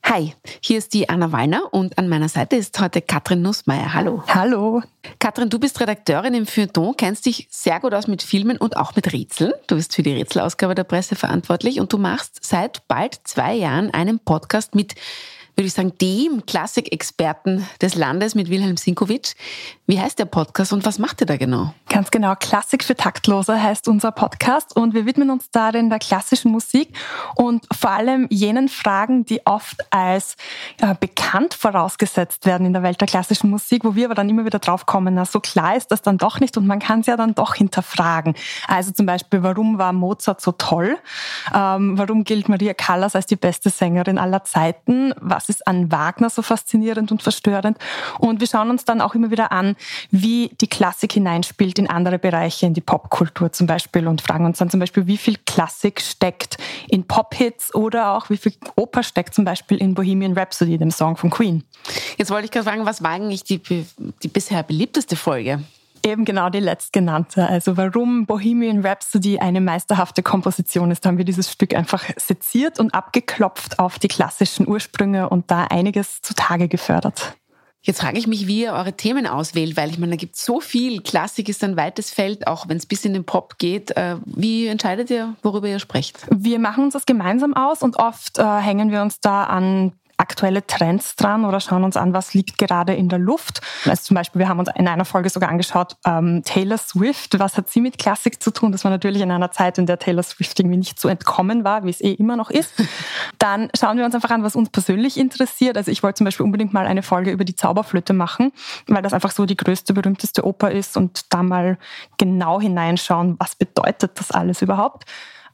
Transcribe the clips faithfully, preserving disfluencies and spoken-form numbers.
Hi, hier ist die Anna Wallner und an meiner Seite ist heute Katrin Nussmeier. Hallo. Hallo. Katrin, du bist Redakteurin im Feuilleton, kennst dich sehr gut aus mit Filmen und auch mit Rätseln. Du bist für die Rätselausgabe der Presse verantwortlich und du machst seit bald zwei Jahren einen Podcast mit, würde ich sagen, dem Klassikexperten des Landes mit Wilhelm Sinkowitsch. Wie heißt der Podcast und was macht ihr da genau? Ganz genau, Klassik für Taktlose heißt unser Podcast und wir widmen uns darin der klassischen Musik und vor allem jenen Fragen, die oft als äh, bekannt vorausgesetzt werden in der Welt der klassischen Musik, wo wir aber dann immer wieder drauf kommen, na, so klar ist das dann doch nicht und man kann es ja dann doch hinterfragen. Also zum Beispiel, warum war Mozart so toll? Ähm, warum gilt Maria Callas als die beste Sängerin aller Zeiten? Was ist an Wagner so faszinierend und verstörend? Und wir schauen uns dann auch immer wieder an, wie die Klassik hineinspielt in andere Bereiche, in die Popkultur zum Beispiel und fragen uns dann zum Beispiel, wie viel Klassik steckt in Pop-Hits oder auch wie viel Oper steckt zum Beispiel in Bohemian Rhapsody, dem Song von Queen. Jetzt wollte ich gerade fragen, was war eigentlich die, die bisher beliebteste Folge? Eben genau die letztgenannte. Also warum Bohemian Rhapsody eine meisterhafte Komposition ist, da haben wir dieses Stück einfach seziert und abgeklopft auf die klassischen Ursprünge und da einiges zutage gefördert. Jetzt frage ich mich, wie ihr eure Themen auswählt, weil ich meine, da gibt es so viel. Klassik ist ein weites Feld, auch wenn es bis in den Pop geht. Wie entscheidet ihr, worüber ihr sprecht? Wir machen uns das gemeinsam aus und oft äh, hängen wir uns da an aktuelle Trends dran oder schauen uns an, was liegt gerade in der Luft. Also zum Beispiel, wir haben uns in einer Folge sogar angeschaut, ähm, Taylor Swift, was hat sie mit Klassik zu tun? Das war natürlich in einer Zeit, in der Taylor Swift irgendwie nicht zu entkommen war, wie es eh immer noch ist. Dann schauen wir uns einfach an, was uns persönlich interessiert. Also ich wollte zum Beispiel unbedingt mal eine Folge über die Zauberflöte machen, weil das einfach so die größte, berühmteste Oper ist und da mal genau hineinschauen, was bedeutet das alles überhaupt.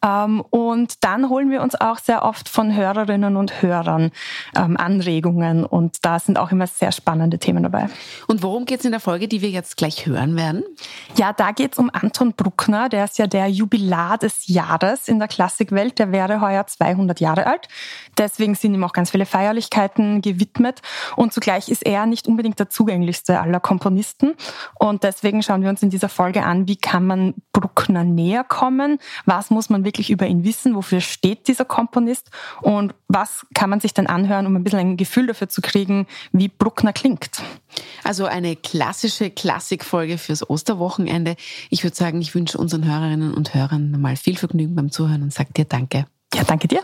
Und dann holen wir uns auch sehr oft von Hörerinnen und Hörern ähm, Anregungen und da sind auch immer sehr spannende Themen dabei. Und worum geht es in der Folge, die wir jetzt gleich hören werden? Ja, da geht es um Anton Bruckner, der ist ja der Jubilar des Jahres in der Klassikwelt, der wäre heuer zweihundert Jahre alt. Deswegen sind ihm auch ganz viele Feierlichkeiten gewidmet und zugleich ist er nicht unbedingt der zugänglichste aller Komponisten und deswegen schauen wir uns in dieser Folge an, wie kann man Bruckner näher kommen, was muss man wirklich über ihn wissen, wofür steht dieser Komponist und was kann man sich dann anhören, um ein bisschen ein Gefühl dafür zu kriegen, wie Bruckner klingt. Also eine klassische Klassikfolge fürs Osterwochenende. Ich würde sagen, ich wünsche unseren Hörerinnen und Hörern mal viel Vergnügen beim Zuhören und sage dir danke. Ja, danke dir.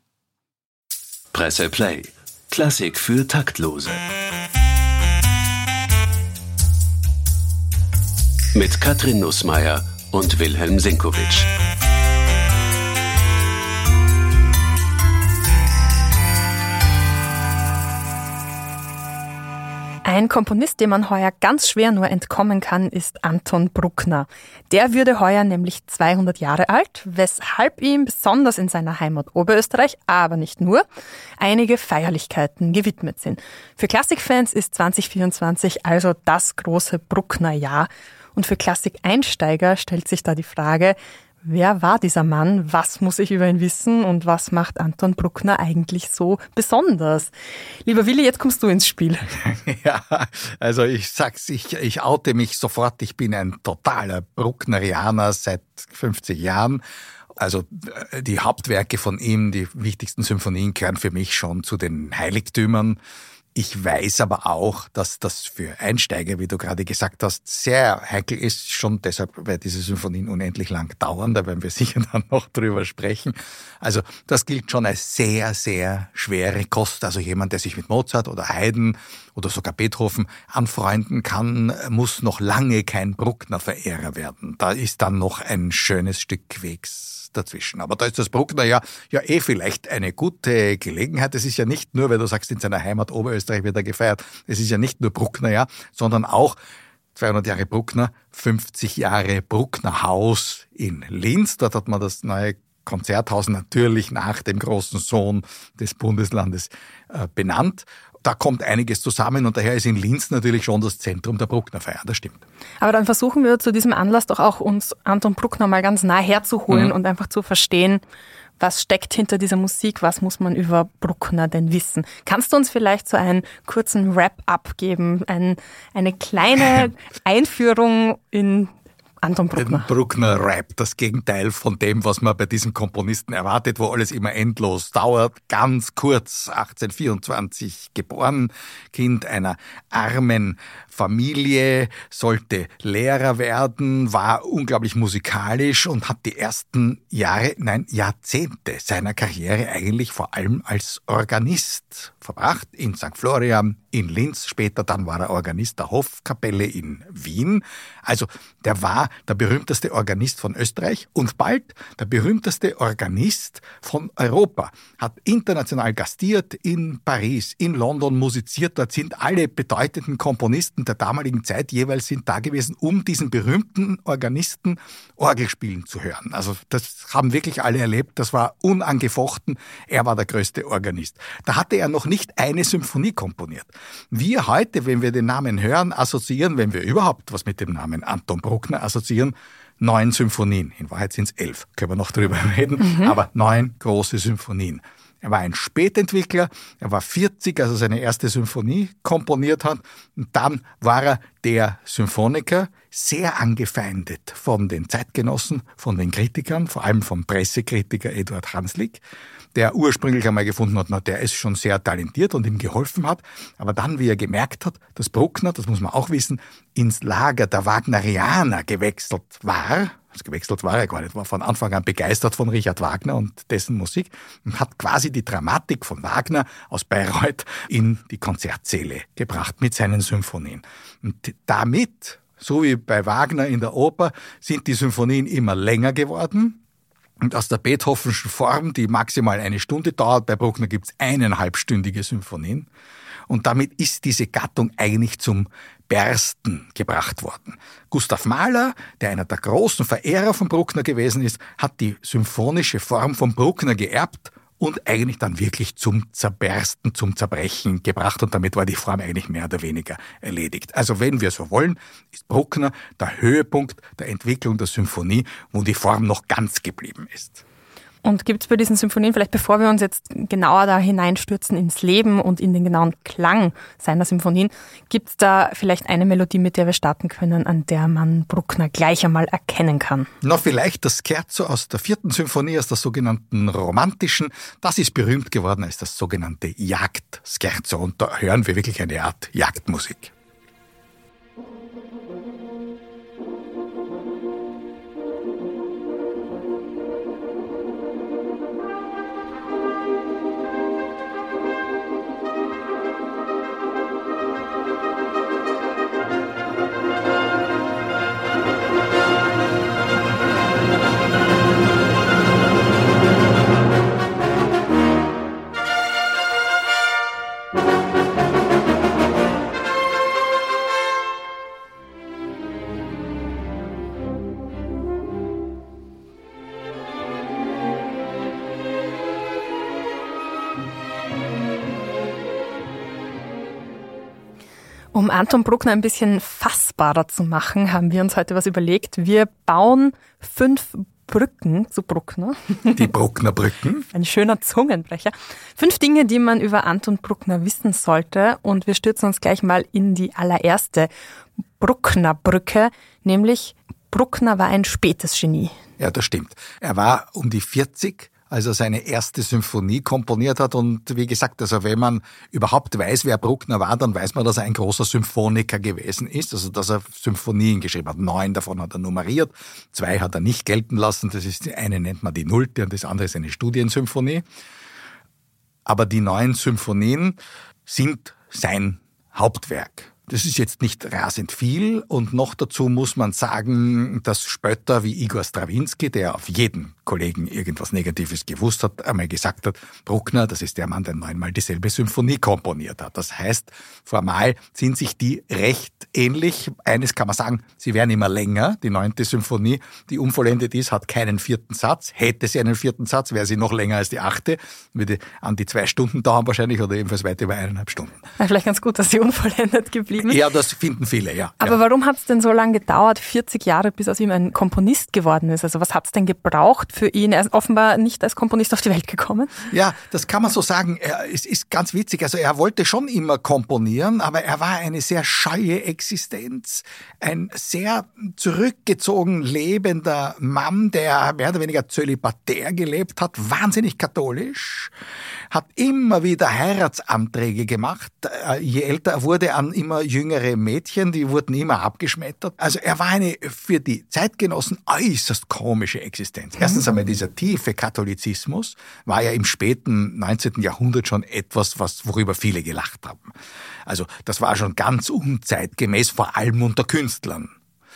Presse Play. Klassik für Taktlose. Mit Katrin Nussmeier und Wilhelm Sinkowitsch. Ein Komponist, dem man heuer ganz schwer nur entkommen kann, ist Anton Bruckner. Der würde heuer nämlich zweihundert Jahre alt, weshalb ihm besonders in seiner Heimat Oberösterreich, aber nicht nur, einige Feierlichkeiten gewidmet sind. Für Klassikfans ist zwanzig vierundzwanzig also das große Bruckner-Jahr. Und für Klassikeinsteiger stellt sich da die Frage, wer war dieser Mann? Was muss ich über ihn wissen? Und was macht Anton Bruckner eigentlich so besonders? Lieber Willi, jetzt kommst du ins Spiel. Ja, also ich sag's, ich, ich oute mich sofort. Ich bin ein totaler Brucknerianer seit fünfzig Jahren. Also die Hauptwerke von ihm, die wichtigsten Symphonien, gehören für mich schon zu den Heiligtümern. Ich weiß aber auch, dass das für Einsteiger, wie du gerade gesagt hast, sehr heikel ist. Schon deshalb, weil diese Symphonien unendlich lang dauern, da werden wir sicher dann noch drüber sprechen. Also das gilt schon als sehr, sehr schwere Kost. Also jemand, der sich mit Mozart oder Haydn oder sogar Beethoven anfreunden kann, muss noch lange kein Bruckner-Verehrer werden. Da ist dann noch ein schönes Stück Wegs dazwischen. Aber da ist das Bruckner ja, ja eh vielleicht eine gute Gelegenheit. Es ist ja nicht nur, weil du sagst, in seiner Heimat Oberösterreich wird er gefeiert. Es ist ja nicht nur Bruckner, ja, sondern auch zweihundert Jahre Bruckner, fünfzig Jahre Brucknerhaus in Linz. Dort hat man das neue Konzerthaus natürlich nach dem großen Sohn des Bundeslandes äh, benannt. Da kommt einiges zusammen und daher ist in Linz natürlich schon das Zentrum der Brucknerfeier, das stimmt. Aber dann versuchen wir zu diesem Anlass doch auch uns Anton Bruckner mal ganz nah herzuholen mhm. und einfach zu verstehen, was steckt hinter dieser Musik, was muss man über Bruckner denn wissen. Kannst du uns vielleicht so einen kurzen Wrap-up geben, ein, eine kleine Einführung in Anton Bruckner. Bruckner-Rap, das Gegenteil von dem, was man bei diesem Komponisten erwartet, wo alles immer endlos dauert. Ganz kurz, achtzehnhundertvierundzwanzig geboren, Kind einer armen Familie, sollte Lehrer werden, war unglaublich musikalisch und hat die ersten Jahre, nein, Jahrzehnte seiner Karriere eigentlich vor allem als Organist verbracht, in Sankt Florian, in Linz, später dann war er Organist der Hofkapelle in Wien. Also der war der berühmteste Organist von Österreich und bald der berühmteste Organist von Europa. Hat international gastiert in Paris, in London musiziert. Dort sind alle bedeutenden Komponisten der damaligen Zeit jeweils sind da gewesen, um diesen berühmten Organisten Orgel spielen zu hören. Also das haben wirklich alle erlebt. Das war unangefochten. Er war der größte Organist. Da hatte er noch nicht eine Symphonie komponiert. Wir heute, wenn wir den Namen hören, assoziieren, wenn wir überhaupt was mit dem Namen Anton Bruckner assoziieren, neun Symphonien. In Wahrheit sind es elf, können wir noch drüber reden, mhm. aber neun große Symphonien. Er war ein Spätentwickler, er war vierzig, als er seine erste Symphonie komponiert hat. Und dann war er der Symphoniker, sehr angefeindet von den Zeitgenossen, von den Kritikern, vor allem vom Pressekritiker Eduard Hanslick, der ursprünglich einmal gefunden hat, na, der ist schon sehr talentiert und ihm geholfen hat. Aber dann, wie er gemerkt hat, dass Bruckner, das muss man auch wissen, ins Lager der Wagnerianer gewechselt war, also gewechselt war er gar nicht, war von Anfang an begeistert von Richard Wagner und dessen Musik und hat quasi die Dramatik von Wagner aus Bayreuth in die Konzertsäle gebracht mit seinen Symphonien. Und damit, so wie bei Wagner in der Oper, sind die Symphonien immer länger geworden. Und aus der Beethovenschen Form, die maximal eine Stunde dauert, bei Bruckner gibt es eineinhalbstündige Symphonien. Und damit ist diese Gattung eigentlich zum Bersten gebracht worden. Gustav Mahler, der einer der großen Verehrer von Bruckner gewesen ist, hat die symphonische Form von Bruckner geerbt und eigentlich dann wirklich zum Zerbersten, zum Zerbrechen gebracht. Und damit war die Form eigentlich mehr oder weniger erledigt. Also wenn wir so wollen, ist Bruckner der Höhepunkt der Entwicklung der Symphonie, wo die Form noch ganz geblieben ist. Und gibt es bei diesen Symphonien, vielleicht bevor wir uns jetzt genauer da hineinstürzen ins Leben und in den genauen Klang seiner Symphonien, gibt es da vielleicht eine Melodie, mit der wir starten können, an der man Bruckner gleich einmal erkennen kann? Na, vielleicht das Scherzo aus der vierten Symphonie, aus der sogenannten romantischen. Das ist berühmt geworden als das sogenannte Jagdscherzo. Und da hören wir wirklich eine Art Jagdmusik. Um Anton Bruckner ein bisschen fassbarer zu machen, haben wir uns heute was überlegt. Wir bauen fünf Brücken zu Bruckner. Die Bruckner-Brücken. Ein schöner Zungenbrecher. Fünf Dinge, die man über Anton Bruckner wissen sollte. Und wir stürzen uns gleich mal in die allererste Bruckner-Brücke, nämlich Bruckner war ein spätes Genie. Ja, das stimmt. Er war um die vierzig, als er seine erste Symphonie komponiert hat. Und wie gesagt, also wenn man überhaupt weiß, wer Bruckner war, dann weiß man, dass er ein großer Symphoniker gewesen ist. Also dass er Symphonien geschrieben hat. Neun davon hat er nummeriert, zwei hat er nicht gelten lassen. Das ist, die eine nennt man die Nullte und das andere ist eine Studiensymphonie. Aber die neun Symphonien sind sein Hauptwerk. Das ist jetzt nicht rasend viel und noch dazu muss man sagen, dass Spötter wie Igor Strawinski, der auf jeden Kollegen irgendwas Negatives gewusst hat, einmal gesagt hat, Bruckner, das ist der Mann, der neunmal dieselbe Symphonie komponiert hat. Das heißt, formal sind sich die recht ähnlich. Eines kann man sagen, sie werden immer länger. Die neunte Symphonie, die unvollendet ist, hat keinen vierten Satz. Hätte sie einen vierten Satz, wäre sie noch länger als die achte. Würde an die zwei Stunden dauern wahrscheinlich oder ebenfalls weit über eineinhalb Stunden. Ja, vielleicht ganz gut, dass sie unvollendet geblieben geblieben ist. Ja, das finden viele, ja. Aber ja. warum hat es denn so lange gedauert, vierzig Jahre, bis aus ihm ein Komponist geworden ist? Also was hat es denn gebraucht für ihn? Er ist offenbar nicht als Komponist auf die Welt gekommen. Ja, das kann man so sagen. Er, es ist ganz witzig. Also er wollte schon immer komponieren, aber er war eine sehr scheue Existenz. Ein sehr zurückgezogen lebender Mann, der mehr oder weniger zölibatär gelebt hat, wahnsinnig katholisch, hat immer wieder Heiratsanträge gemacht. Je älter er wurde, an immer jüngere Mädchen, die wurden immer abgeschmettert. Also er war eine für die Zeitgenossen äußerst komische Existenz. Erstens einmal dieser tiefe Katholizismus war ja im späten neunzehnten Jahrhundert schon etwas, was, worüber viele gelacht haben. Also das war schon ganz unzeitgemäß, vor allem unter Künstlern.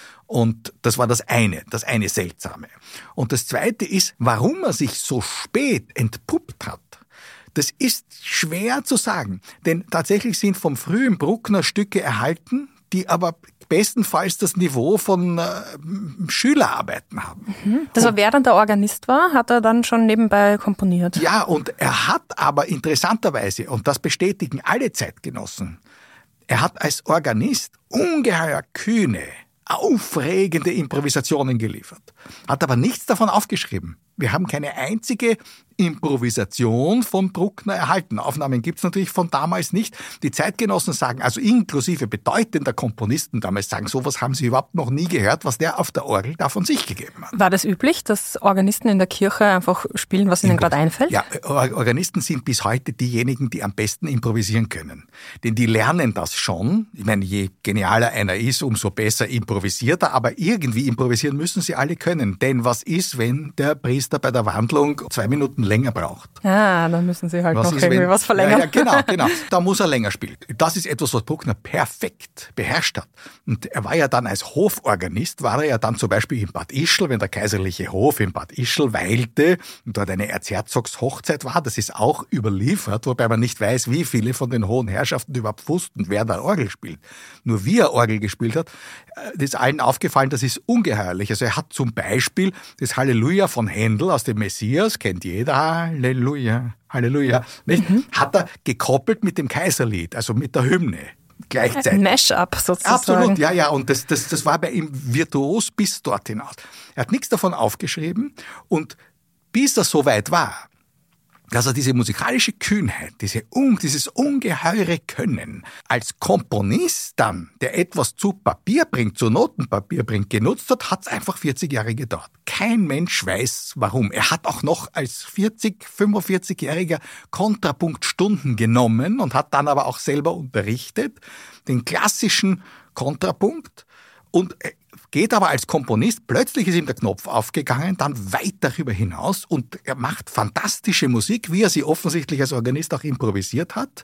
Und das war das eine, das eine Seltsame. Und das zweite ist, warum er sich so spät entpuppt hat. Das ist schwer zu sagen, denn tatsächlich sind vom frühen Bruckner Stücke erhalten, die aber bestenfalls das Niveau von äh, Schülerarbeiten haben. Mhm. Das war, während er Organist war, hat er dann schon nebenbei komponiert. Ja, und er hat aber interessanterweise, und das bestätigen alle Zeitgenossen, er hat als Organist ungeheuer kühne, aufregende Improvisationen geliefert, hat aber nichts davon aufgeschrieben. Wir haben keine einzige Improvisation von Bruckner erhalten. Aufnahmen gibt's natürlich von damals nicht. Die Zeitgenossen sagen, also inklusive bedeutender Komponisten damals sagen, sowas haben sie überhaupt noch nie gehört, was der auf der Orgel da von sich gegeben hat. War das üblich, dass Organisten in der Kirche einfach spielen, was ihnen gerade einfällt? Ja, Organisten sind bis heute diejenigen, die am besten improvisieren können. Denn die lernen das schon. Ich meine, je genialer einer ist, umso besser improvisiert er. Aber irgendwie improvisieren müssen sie alle können. Denn was ist, wenn der Priester bei der Wandlung zwei Minuten länger braucht? Ja, dann müssen sie halt was noch ist, irgendwie wenn, was verlängern. Ja, ja, genau, genau. Da muss er länger spielen. Das ist etwas, was Bruckner perfekt beherrscht hat. Und er war ja dann als Hoforganist, war er ja dann zum Beispiel in Bad Ischl, wenn der kaiserliche Hof in Bad Ischl weilte und dort eine Erzherzogshochzeit war. Das ist auch überliefert, wobei man nicht weiß, wie viele von den hohen Herrschaften überhaupt wussten, wer da Orgel spielt. Nur wie er Orgel gespielt hat, das ist allen aufgefallen, das ist ungeheuerlich. Also er hat zum Beispiel das Halleluja von Händel aus dem Messias, kennt jeder, Halleluja, Halleluja, nicht? Mhm. Hat er gekoppelt mit dem Kaiserlied, also mit der Hymne. Gleichzeitig. Ein Mash-up sozusagen. Absolut, ja, ja. Und das, das, das war bei ihm virtuos bis dort hinaus. Er hat nichts davon aufgeschrieben und bis er so weit war, dass er diese musikalische Kühnheit, diese, dieses ungeheure Können als Komponist dann, der etwas zu Papier bringt, zu Notenpapier bringt, genutzt hat, hat es einfach vierzig Jahre gedauert. Kein Mensch weiß, warum. Er hat auch noch als vierzig-, fünfundvierzigjähriger Kontrapunktstunden genommen und hat dann aber auch selber unterrichtet, den klassischen Kontrapunkt, und geht aber als Komponist, plötzlich ist ihm der Knopf aufgegangen, dann weit darüber hinaus, und er macht fantastische Musik, wie er sie offensichtlich als Organist auch improvisiert hat,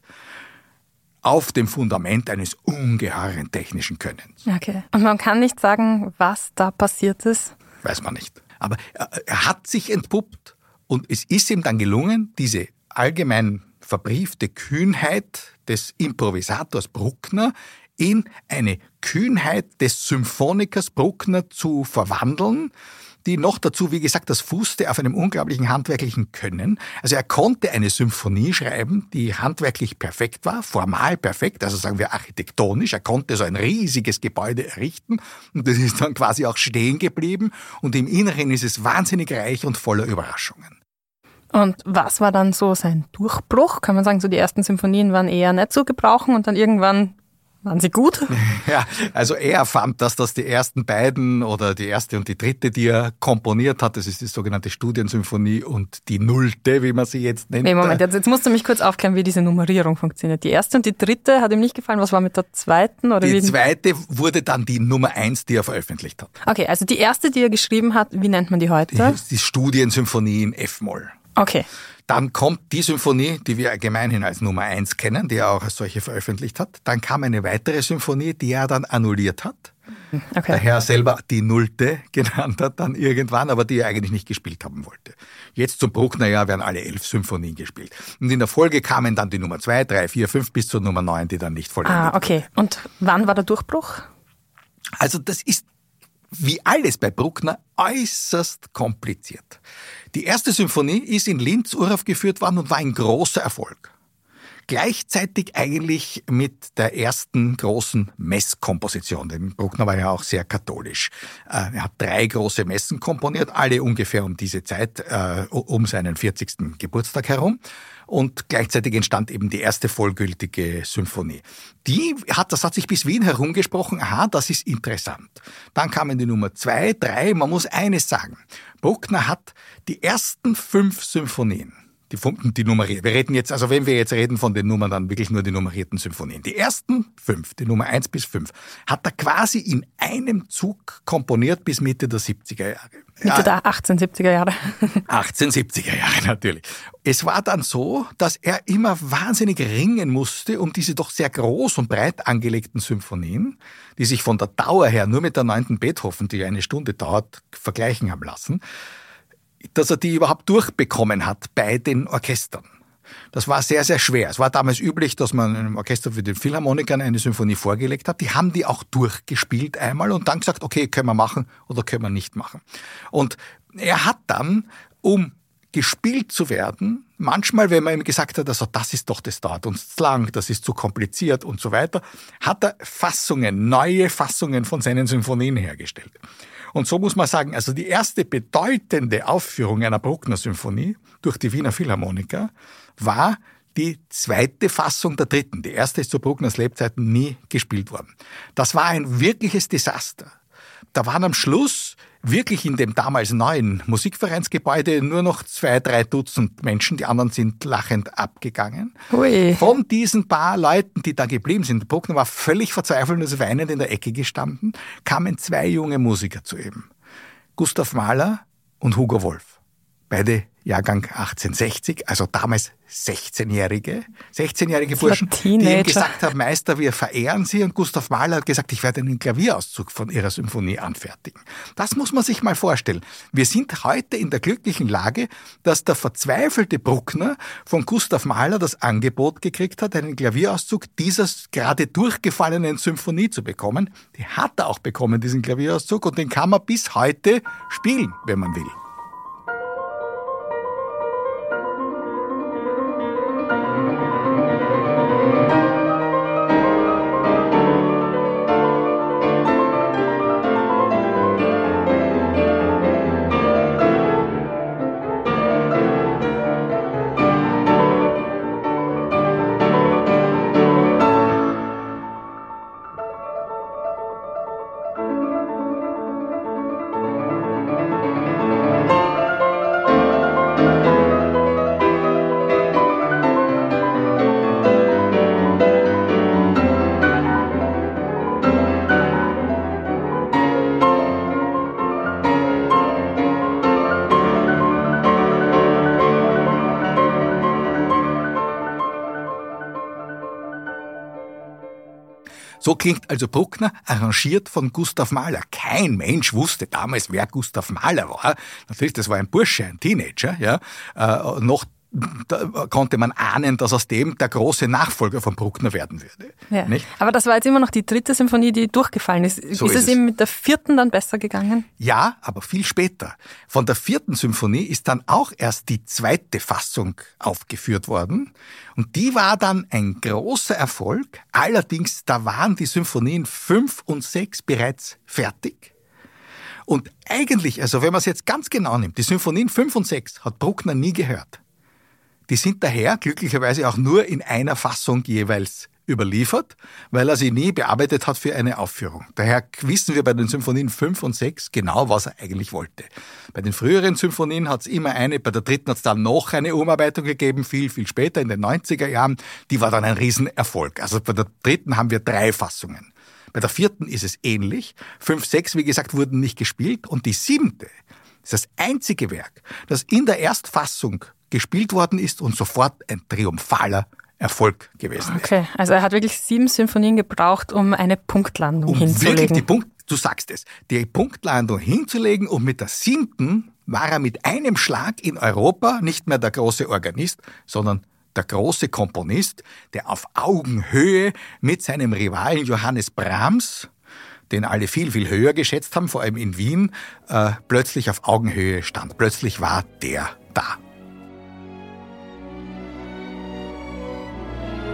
auf dem Fundament eines ungeheuren technischen Könnens. Okay. Und man kann nicht sagen, was da passiert ist? Weiß man nicht. Aber er, er hat sich entpuppt und es ist ihm dann gelungen, diese allgemein verbriefte Kühnheit des Improvisators Bruckner in eine Kühnheit des Symphonikers Bruckner zu verwandeln, die noch dazu, wie gesagt, das fußte auf einem unglaublichen handwerklichen Können. Also er konnte eine Symphonie schreiben, die handwerklich perfekt war, formal perfekt, also sagen wir architektonisch. Er konnte so ein riesiges Gebäude errichten und das ist dann quasi auch stehen geblieben, und im Inneren ist es wahnsinnig reich und voller Überraschungen. Und was war dann so sein Durchbruch? Kann man sagen, so die ersten Symphonien waren eher nicht zu gebrauchen und dann irgendwann waren sie gut? Ja, also er fand, dass das die ersten beiden oder die erste und die dritte, die er komponiert hat, das ist die sogenannte Studiensymphonie und die Nullte, wie man sie jetzt nennt. Nee, Moment, jetzt, jetzt musst du mich kurz aufklären, wie diese Nummerierung funktioniert. Die erste und die dritte hat ihm nicht gefallen. Was war mit der zweiten? Oder die wie? zweite wurde dann die Nummer eins, die er veröffentlicht hat. Okay, also die erste, die er geschrieben hat, wie nennt man die heute? Die, die Studiensymphonie in F-Moll. Okay. Dann kommt die Symphonie, die wir gemeinhin als Nummer eins kennen, die er auch als solche veröffentlicht hat. Dann kam eine weitere Symphonie, die er dann annulliert hat. Okay. Der Herr selber die Nullte genannt hat dann irgendwann, aber die er eigentlich nicht gespielt haben wollte. Jetzt zum Brucknerjahr werden alle elf Symphonien gespielt. Und in der Folge kamen dann die Nummer zwei, drei, vier, fünf bis zur Nummer neun, die dann nicht vollendet Ah, okay. wurde. Und wann war der Durchbruch? Also das ist wie alles bei Bruckner äußerst kompliziert. Die erste Symphonie ist in Linz uraufgeführt worden und war ein großer Erfolg. gleichzeitig eigentlich mit der ersten großen Messkomposition. Denn Bruckner war ja auch sehr katholisch. Er hat drei große Messen komponiert, alle ungefähr um diese Zeit, um seinen vierzigsten Geburtstag herum. Und gleichzeitig entstand eben die erste vollgültige Symphonie. Die hat, das hat sich bis Wien herumgesprochen, aha, das ist interessant. Dann kamen die Nummer zwei, drei, man muss eines sagen. Bruckner hat die ersten fünf Symphonien, die, die nummeriert. Wir reden jetzt, also wenn wir jetzt reden von den Nummern, dann wirklich nur die nummerierten Symphonien. Die ersten fünf, die Nummer eins bis fünf, hat er quasi in einem Zug komponiert bis Mitte der siebziger Jahre. Mitte ja, der achtzehnhundertsiebziger Jahre. achtzehnhundertsiebziger Jahre natürlich. Es war dann so, dass er immer wahnsinnig ringen musste, um diese doch sehr groß und breit angelegten Symphonien, die sich von der Dauer her nur mit der neunten Beethoven, die eine Stunde dauert, vergleichen haben lassen, dass er die überhaupt durchbekommen hat bei den Orchestern. Das war sehr, sehr schwer. Es war damals üblich, dass man einem Orchester für den Philharmonikern eine Symphonie vorgelegt hat. Die haben die auch durchgespielt einmal und dann gesagt, okay, können wir machen oder können wir nicht machen. Und er hat dann, um gespielt zu werden, manchmal, wenn man ihm gesagt hat, also das ist doch, das dauert uns zu lang, das ist zu kompliziert und so weiter, hat er Fassungen, neue Fassungen von seinen Symphonien hergestellt. Und so muss man sagen, also die erste bedeutende Aufführung einer Bruckner-Symphonie durch die Wiener Philharmoniker war die zweite Fassung der dritten. Die erste ist zu Bruckners Lebzeiten nie gespielt worden. Das war ein wirkliches Desaster. Da waren am Schluss wirklich in dem damals neuen Musikvereinsgebäude nur noch zwei, drei Dutzend Menschen. Die anderen sind lachend abgegangen. Ui. Von diesen paar Leuten, die da geblieben sind, Bruckner war völlig verzweifelt und weinend in der Ecke gestanden, kamen zwei junge Musiker zu ihm. Gustav Mahler und Hugo Wolf. Beide Jahrgang achtzehnhundertsechzig, also damals sechzehnjährige, sechzehnjährige Burschen, die ihm gesagt haben, Meister, wir verehren Sie. Und Gustav Mahler hat gesagt, ich werde einen Klavierauszug von Ihrer Symphonie anfertigen. Das muss man sich mal vorstellen. Wir sind heute in der glücklichen Lage, dass der verzweifelte Bruckner von Gustav Mahler das Angebot gekriegt hat, einen Klavierauszug dieser gerade durchgefallenen Symphonie zu bekommen. Die hat er auch bekommen, diesen Klavierauszug, und den kann man bis heute spielen, wenn man will. So klingt also Bruckner, arrangiert von Gustav Mahler. Kein Mensch wusste damals, wer Gustav Mahler war. Natürlich, das war ein Bursche, ein Teenager. Ja. Äh, noch da konnte man ahnen, dass aus dem der große Nachfolger von Bruckner werden würde. Ja. Nicht? Aber das war jetzt immer noch die dritte Symphonie, die durchgefallen ist. So ist, ist es ihm mit der vierten dann besser gegangen? Ja, aber viel später. Von der vierten Symphonie ist dann auch erst die zweite Fassung aufgeführt worden. Und die war dann ein großer Erfolg. Allerdings, da waren die Symphonien fünf und sechs bereits fertig. Und eigentlich, also wenn man es jetzt ganz genau nimmt, die Symphonien fünf und sechs hat Bruckner nie gehört. Die sind daher glücklicherweise auch nur in einer Fassung jeweils überliefert, weil er sie nie bearbeitet hat für eine Aufführung. Daher wissen wir bei den Symphonien fünf und sechs genau, was er eigentlich wollte. Bei den früheren Symphonien hat es immer eine, bei der dritten hat es dann noch eine Umarbeitung gegeben, viel, viel später, in den neunziger Jahren. Die war dann ein Riesenerfolg. Also bei der dritten haben wir drei Fassungen. Bei der vierten ist es ähnlich. Fünf, sechs, wie gesagt, wurden nicht gespielt. Und die siebte ist das einzige Werk, das in der Erstfassung gespielt worden ist und sofort ein triumphaler Erfolg gewesen ist. Okay, also er hat wirklich sieben Symphonien gebraucht, um eine Punktlandung um hinzulegen. Wirklich die Punkt, du sagst es, die Punktlandung hinzulegen, und mit der siebten war er mit einem Schlag in Europa nicht mehr der große Organist, sondern der große Komponist, der auf Augenhöhe mit seinem Rivalen Johannes Brahms, den alle viel, viel höher geschätzt haben, vor allem in Wien, äh, plötzlich auf Augenhöhe stand. Plötzlich war der da.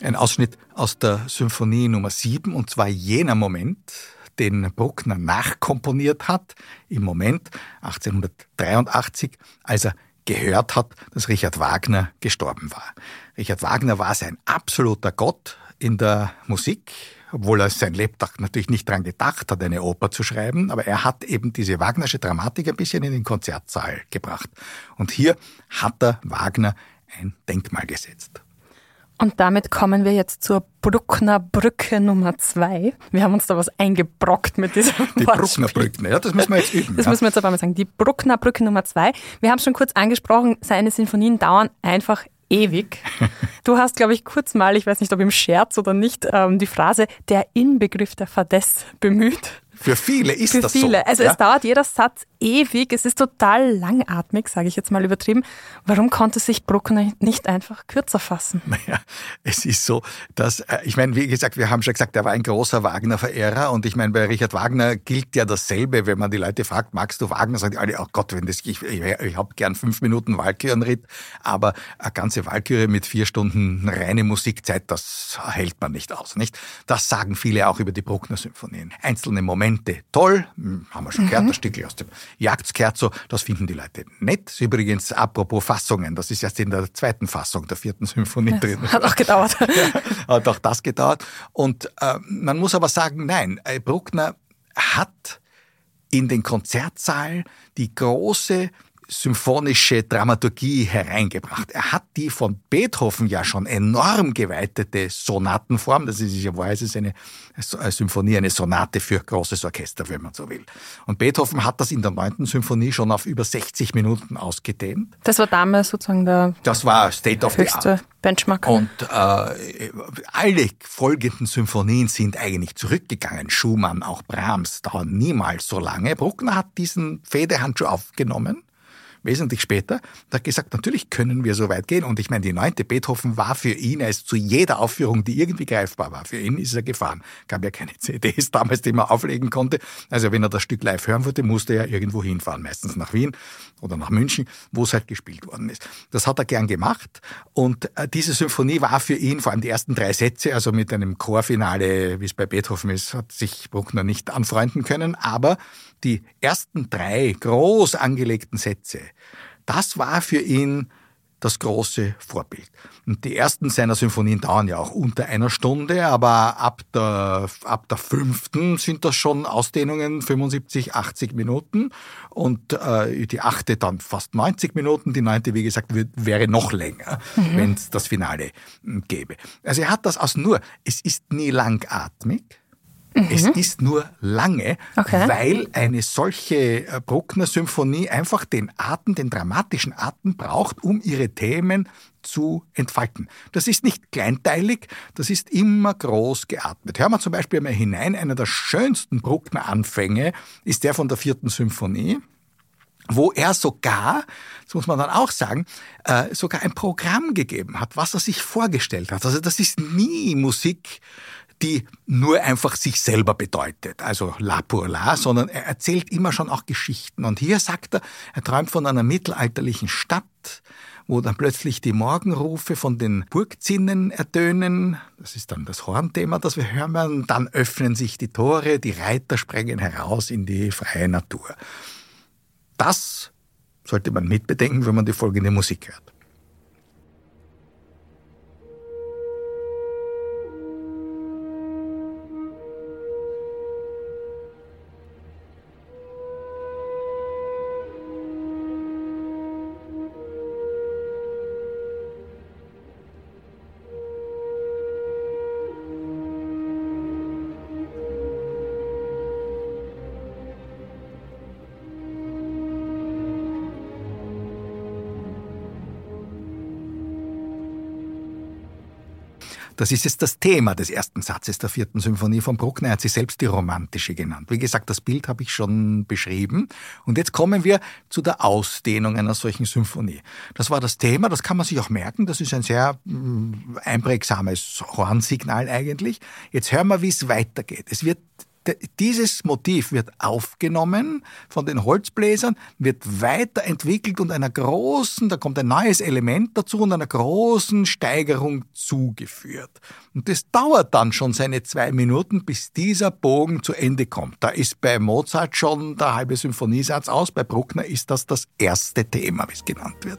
Ein Ausschnitt aus der Symphonie Nummer sieben, und zwar jener Moment, den Bruckner nachkomponiert hat, im Moment achtzehnhundertdreiundachtzig, als er gehört hat, dass Richard Wagner gestorben war. Richard Wagner war sein absoluter Gott in der Musik, obwohl er sein Lebtag natürlich nicht daran gedacht hat, eine Oper zu schreiben, aber er hat eben diese Wagnersche Dramatik ein bisschen in den Konzertsaal gebracht. Und hier hat er Wagner ein Denkmal gesetzt. Und damit kommen wir jetzt zur Bruckner Brücke Nummer zwei. Wir haben uns da was eingebrockt mit diesem Die Wortspiel. Bruckner Brücke, ja, das müssen wir jetzt üben. Das ja. müssen wir jetzt aber mal sagen. Die Bruckner Brücke Nummer zwei. Wir haben es schon kurz angesprochen, seine Sinfonien dauern einfach ewig. Du hast, glaube ich, kurz mal, ich weiß nicht, ob im Scherz oder nicht, ähm, die Phrase der Inbegriff der Fadesse bemüht. Für viele ist Für das viele. so. Also ja? es dauert jeder Satz ewig. Es ist total langatmig, sage ich jetzt mal übertrieben. Warum konnte sich Bruckner nicht einfach kürzer fassen? Naja, es ist so, dass, äh, ich meine, wie gesagt, wir haben schon gesagt, er war ein großer Wagner-Verehrer, und ich meine, bei Richard Wagner gilt ja dasselbe, wenn man die Leute fragt, magst du Wagner? Sagen die alle, oh Gott, wenn das, ich, ich, ich habe gern fünf Minuten Walkürenritt, aber eine ganze Walküre mit vier Stunden reine Musikzeit, das hält man nicht aus, nicht? Das sagen viele auch über die Bruckner-Symphonien. Einzelne Momente toll, haben wir schon gehört, mhm. das Stückchen aus dem Jagdscherzo, das finden die Leute nett. Das ist übrigens, apropos Fassungen, das ist erst in der zweiten Fassung der vierten Symphonie das drin. Hat auch gedauert. Ja, hat auch das gedauert. Und äh, man muss aber sagen, nein, Bruckner hat in den Konzertsaal die große symphonische Dramaturgie hereingebracht. Er hat die von Beethoven ja schon enorm geweitete Sonatenform, das ist ja wahr, es ist eine Symphonie, eine Sonate für großes Orchester, wenn man so will. Und Beethoven hat das in der neunten Symphonie schon auf über sechzig Minuten ausgedehnt. Das war damals sozusagen der Das war State of the Art. höchste Benchmark. Und äh, alle folgenden Symphonien sind eigentlich zurückgegangen. Schumann, auch Brahms, dauern niemals so lange. Bruckner hat diesen Fehdehandschuh aufgenommen, wesentlich später, und hat gesagt, natürlich können wir so weit gehen. Und ich meine, die neunte Beethoven war für ihn, er ist zu jeder Aufführung, die irgendwie greifbar war, für ihn ist er gefahren. Gab ja keine C Ds damals, die man auflegen konnte. Also wenn er das Stück live hören wollte, musste er irgendwo hinfahren, meistens nach Wien oder nach München, wo es halt gespielt worden ist. Das hat er gern gemacht, und diese Symphonie war für ihn, vor allem die ersten drei Sätze, also mit einem Chorfinale, wie es bei Beethoven ist, hat sich Bruckner nicht anfreunden können, aber die ersten drei groß angelegten Sätze, das war für ihn das große Vorbild. Und die ersten seiner Symphonien dauern ja auch unter einer Stunde, aber ab der, ab der fünften sind das schon Ausdehnungen, fünfundsiebzig, achtzig Minuten, und äh, die achte dann fast neunzig Minuten, die neunte, wie gesagt, wird, wäre noch länger, mhm. wenn es das Finale gäbe. Also er hat das aus nur, es ist nie langatmig, Mhm. Es ist nur lange, okay. weil eine solche Bruckner-Symphonie einfach den Atem, den dramatischen Atem braucht, um ihre Themen zu entfalten. Das ist nicht kleinteilig, das ist immer groß geatmet. Hören wir zum Beispiel mal hinein, einer der schönsten Bruckner-Anfänge ist der von der vierten Symphonie, wo er sogar, das muss man dann auch sagen, äh, sogar ein Programm gegeben hat, was er sich vorgestellt hat. Also das ist nie Musik, die nur einfach sich selber bedeutet, also la pour la, sondern er erzählt immer schon auch Geschichten. Und hier sagt er, er träumt von einer mittelalterlichen Stadt, wo dann plötzlich die Morgenrufe von den Burgzinnen ertönen. Das ist dann das Hornthema, das wir hören. Dann öffnen sich die Tore, die Reiter sprengen heraus in die freie Natur. Das sollte man mitbedenken, wenn man die folgende Musik hört. Das ist jetzt das Thema des ersten Satzes der vierten Symphonie von Bruckner. Er hat sie selbst die romantische genannt. Wie gesagt, das Bild habe ich schon beschrieben. Und jetzt kommen wir zu der Ausdehnung einer solchen Symphonie. Das war das Thema, das kann man sich auch merken. Das ist ein sehr einprägsames Hornsignal eigentlich. Jetzt hören wir, wie es weitergeht. Es wird dieses Motiv wird aufgenommen von den Holzbläsern, wird weiterentwickelt und einer großen, da kommt ein neues Element dazu und einer großen Steigerung zugeführt. Und das dauert dann schon seine zwei Minuten, bis dieser Bogen zu Ende kommt. Da ist bei Mozart schon der halbe Symphoniesatz aus, bei Bruckner ist das das erste Thema, wie es genannt wird.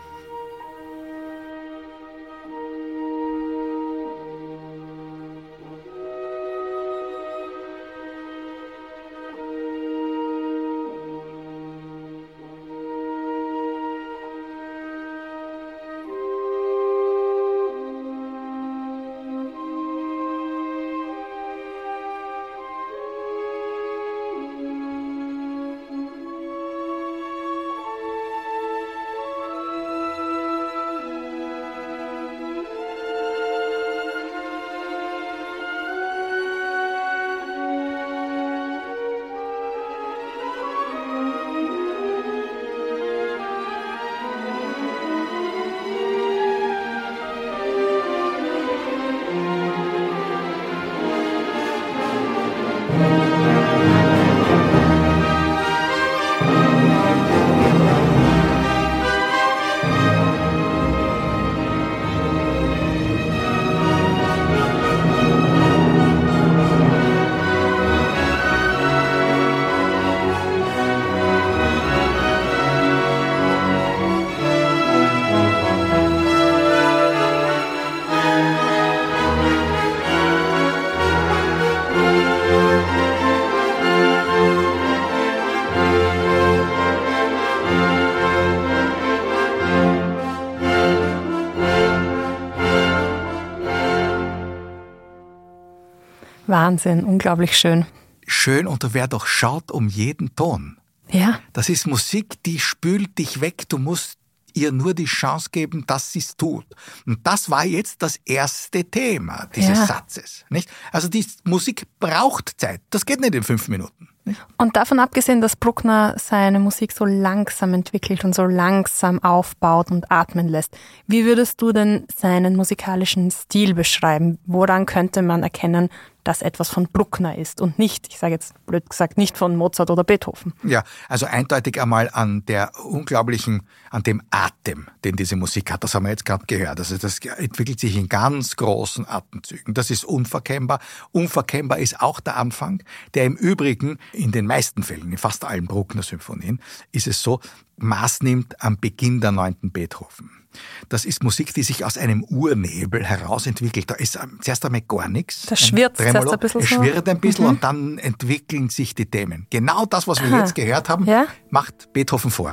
Wahnsinn, unglaublich schön. Schön, und wer doch schaut um jeden Ton. Ja. Das ist Musik, die spült dich weg. Du musst ihr nur die Chance geben, dass sie es tut. Und das war jetzt das erste Thema dieses ja. Satzes. Nicht? Also die Musik braucht Zeit. Das geht nicht in fünf Minuten. Nicht? Und davon abgesehen, dass Bruckner seine Musik so langsam entwickelt und so langsam aufbaut und atmen lässt, wie würdest du denn seinen musikalischen Stil beschreiben? Woran könnte man erkennen, dass etwas von Bruckner ist und nicht, ich sage jetzt blöd gesagt, nicht von Mozart oder Beethoven? Ja, also eindeutig einmal an der unglaublichen, an dem Atem, den diese Musik hat. Das haben wir jetzt gerade gehört. Also das entwickelt sich in ganz großen Atemzügen. Das ist unverkennbar. Unverkennbar ist auch der Anfang, der im Übrigen in den meisten Fällen, in fast allen Bruckner-Symphonien, ist es so, Maß nimmt am Beginn der neunten Beethoven. Das ist Musik, die sich aus einem Urnebel herausentwickelt. Da ist zuerst einmal gar nichts. Das schwirrt zuerst ein bisschen Es so. schwirrt ein bisschen Mhm. und dann entwickeln sich die Themen. Genau das, was wir Aha. jetzt gehört haben, Ja? macht Beethoven vor.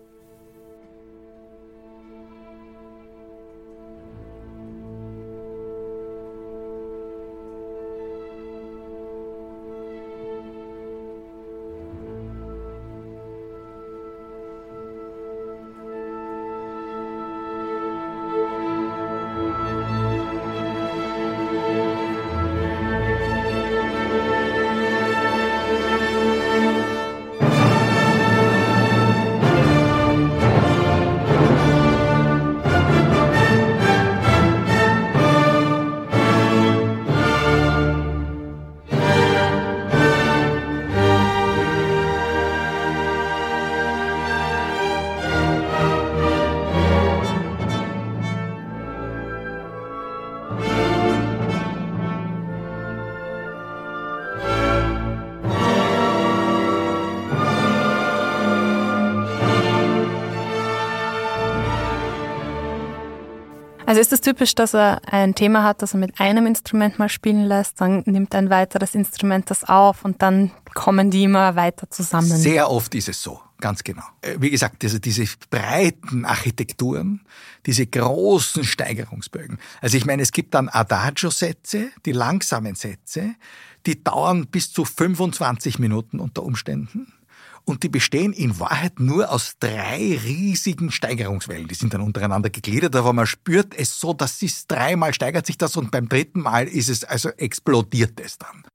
Also ist es typisch, dass er ein Thema hat, das er mit einem Instrument mal spielen lässt, dann nimmt ein weiteres Instrument das auf und dann kommen die immer weiter zusammen? Sehr oft ist es so, ganz genau. Wie gesagt, diese, diese breiten Architekturen, diese großen Steigerungsbögen. Also ich meine, es gibt dann Adagio-Sätze, die langsamen Sätze, die dauern bis zu fünfundzwanzig Minuten unter Umständen. Und die bestehen in Wahrheit nur aus drei riesigen Steigerungswellen. Die sind dann untereinander gegliedert, aber man spürt es so, dass es dreimal steigert sich das und beim dritten Mal ist es, also explodiert es dann.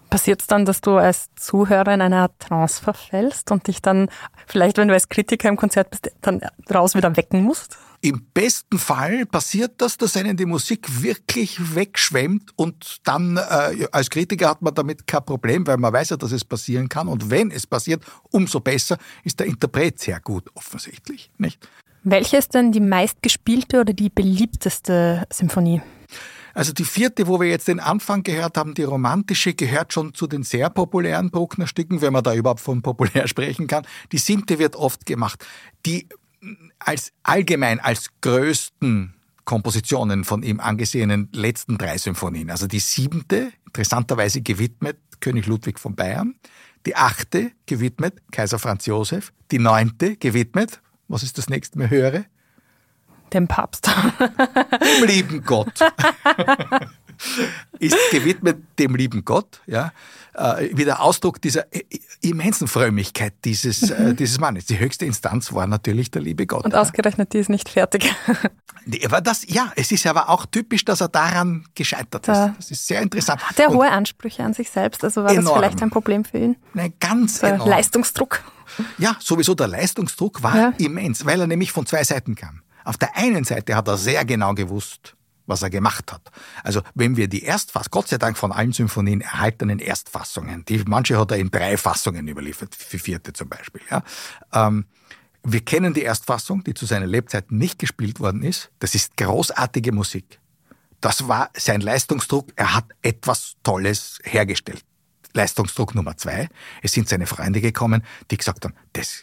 Passiert es dann, dass du als Zuhörer in einer Trance verfällst und dich dann, vielleicht wenn du als Kritiker im Konzert bist, dann raus wieder wecken musst? Im besten Fall passiert das, dass einen die Musik wirklich wegschwemmt und dann äh, als Kritiker hat man damit kein Problem, weil man weiß ja, dass es passieren kann und wenn es passiert, umso besser ist der Interpret sehr gut, offensichtlich, nicht? Welche ist denn die meistgespielte oder die beliebteste Symphonie? Also die vierte, wo wir jetzt den Anfang gehört haben, die romantische, gehört schon zu den sehr populären Bruckner-Stücken, wenn man da überhaupt von populär sprechen kann. Die siebte wird oft gemacht. Die als allgemein als größten Kompositionen von ihm angesehenen letzten drei Symphonien. Also die siebente, interessanterweise gewidmet König Ludwig von Bayern, die achte gewidmet Kaiser Franz Josef, die neunte gewidmet, was ist das nächste mehr höhere? Dem Papst. Dem lieben Gott. Ist gewidmet dem lieben Gott, ja, äh, wie der Ausdruck dieser immensen Frömmigkeit dieses, mhm. äh, dieses Mannes. Die höchste Instanz war natürlich der liebe Gott. Und ausgerechnet, die ist nicht fertig. Aber das, ja, es ist aber auch typisch, dass er daran gescheitert ist. Das ist sehr interessant. Hat er hohe Ansprüche an sich selbst? Also war enorm. Das vielleicht ein Problem für ihn? Nein, ganz der enorm. Leistungsdruck? Ja, sowieso der Leistungsdruck war ja. immens, weil er nämlich von zwei Seiten kam. Auf der einen Seite hat er sehr genau gewusst, was er gemacht hat. Also wenn wir die Erstfassung, Gott sei Dank von allen Symphonien erhaltenen Erstfassungen, die manche hat er in drei Fassungen überliefert, die vierte zum Beispiel. Ja. Ähm, wir kennen die Erstfassung, die zu seinen Lebzeiten nicht gespielt worden ist. Das ist großartige Musik. Das war sein Leistungsdruck. Er hat etwas Tolles hergestellt. Leistungsdruck Nummer zwei. Es sind seine Freunde gekommen, die gesagt haben, das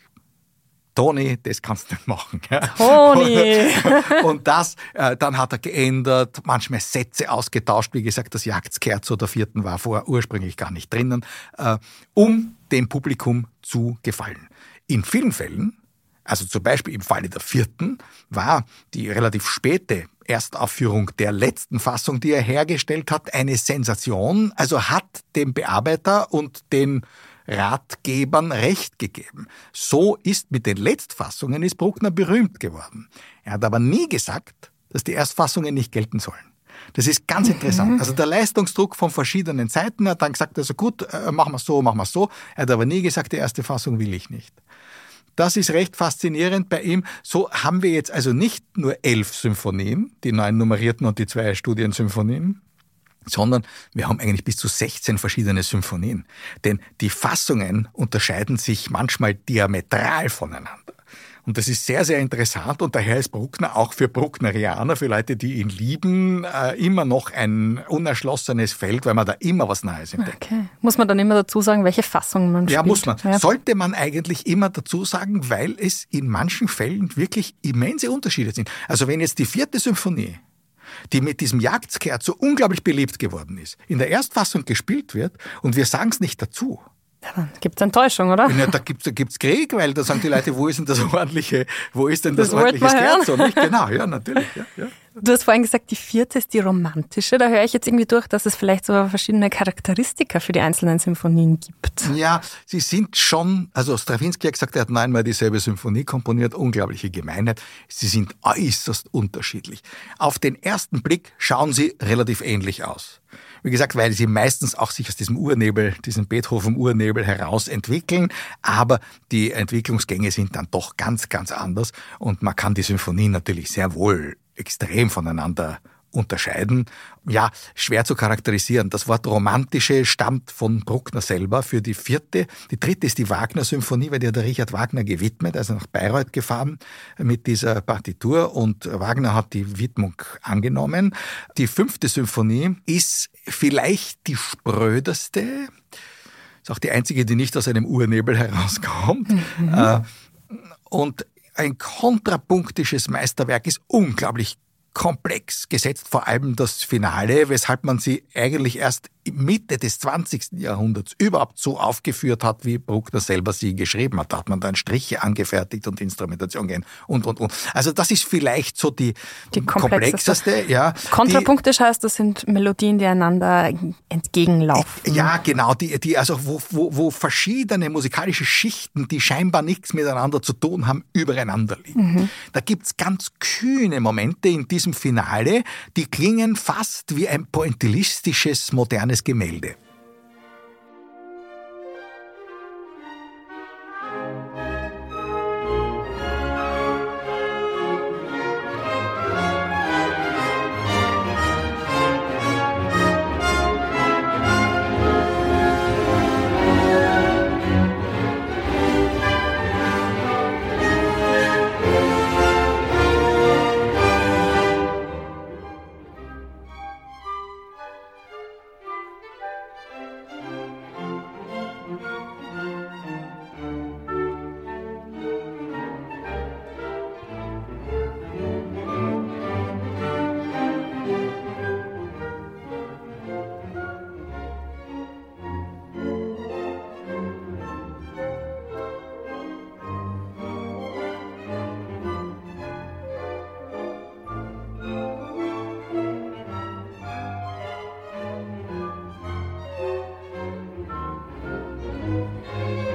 Toni, das kannst du nicht machen. Ja. Toni! Und, und das, äh, dann hat er geändert, manchmal Sätze ausgetauscht. Wie gesagt, das Jagdskerzo der vierten war vorher ursprünglich gar nicht drinnen, äh, um dem Publikum zu gefallen. In vielen Fällen, also zum Beispiel im Falle der vierten, war die relativ späte Erstaufführung der letzten Fassung, die er hergestellt hat, eine Sensation. Also hat dem Bearbeiter und den Ratgebern Recht gegeben. So ist mit den Letztfassungen ist Bruckner berühmt geworden. Er hat aber nie gesagt, dass die Erstfassungen nicht gelten sollen. Das ist ganz interessant. Also der Leistungsdruck von verschiedenen Seiten hat dann gesagt, also gut, machen wir so, machen wir so. Er hat aber nie gesagt, die erste Fassung will ich nicht. Das ist recht faszinierend bei ihm. So haben wir jetzt also nicht nur elf Symphonien, die neun nummerierten und die zwei Studiensymphonien, sondern wir haben eigentlich bis zu sechzehn verschiedene Symphonien. Denn die Fassungen unterscheiden sich manchmal diametral voneinander. Und das ist sehr, sehr interessant und daher ist Bruckner auch für Brucknerianer, für Leute, die ihn lieben, immer noch ein unerschlossenes Feld, weil man da immer was Neues entdeckt. Okay. Muss man dann immer dazu sagen, welche Fassung man spielt? Ja, muss man. Ja. Sollte man eigentlich immer dazu sagen, weil es in manchen Fällen wirklich immense Unterschiede sind. Also wenn jetzt die vierte Symphonie, die mit diesem Jagdskerzo unglaublich beliebt geworden ist, in der Erstfassung gespielt wird und wir sagen es nicht dazu. Ja, dann gibt es Enttäuschung, oder? Ja, da gibt es da gibt's Krieg, weil da sagen die Leute, wo ist denn das ordentliche, wo ist denn das, das ordentliche Scherzo? Nicht? Genau, ja, natürlich. Ja, ja. Du hast vorhin gesagt, die vierte ist die romantische. Da höre ich jetzt irgendwie durch, dass es vielleicht so verschiedene Charakteristika für die einzelnen Symphonien gibt. Ja, sie sind schon, also Stravinsky hat gesagt, er hat neunmal dieselbe Symphonie komponiert, unglaubliche Gemeinheit. Sie sind äußerst unterschiedlich. Auf den ersten Blick schauen sie relativ ähnlich aus. Wie gesagt, weil sie meistens auch sich aus diesem Urnebel, diesem Beethoven-Urnebel heraus entwickeln, aber die Entwicklungsgänge sind dann doch ganz, ganz anders und man kann die Symphonien natürlich sehr wohl extrem voneinander unterscheiden. Ja, schwer zu charakterisieren. Das Wort Romantische stammt von Bruckner selber für die vierte. Die dritte ist die Wagner-Symphonie, weil die hat der Richard Wagner gewidmet, also nach Bayreuth gefahren mit dieser Partitur und Wagner hat die Widmung angenommen. Die fünfte Symphonie ist vielleicht die sprödeste, ist auch die einzige, die nicht aus einem Urnebel herauskommt. Mhm. Und ein kontrapunktisches Meisterwerk, ist unglaublich komplex gesetzt, vor allem das Finale, weshalb man sie eigentlich erst Mitte des zwanzigsten Jahrhunderts überhaupt so aufgeführt hat, wie Bruckner selber sie geschrieben hat. Da hat man dann Striche angefertigt und Instrumentation gehen und, und, und. Also das ist vielleicht so die, die komplexeste. komplexeste ja, Kontrapunktisch die, heißt, das sind Melodien, die einander entgegenlaufen. Ja, genau, die, die also wo, wo, wo verschiedene musikalische Schichten, die scheinbar nichts miteinander zu tun haben, übereinander liegen. Mhm. Da gibt's ganz kühne Momente in diesem Finale, die klingen fast wie ein pointillistisches, modernes Gemälde.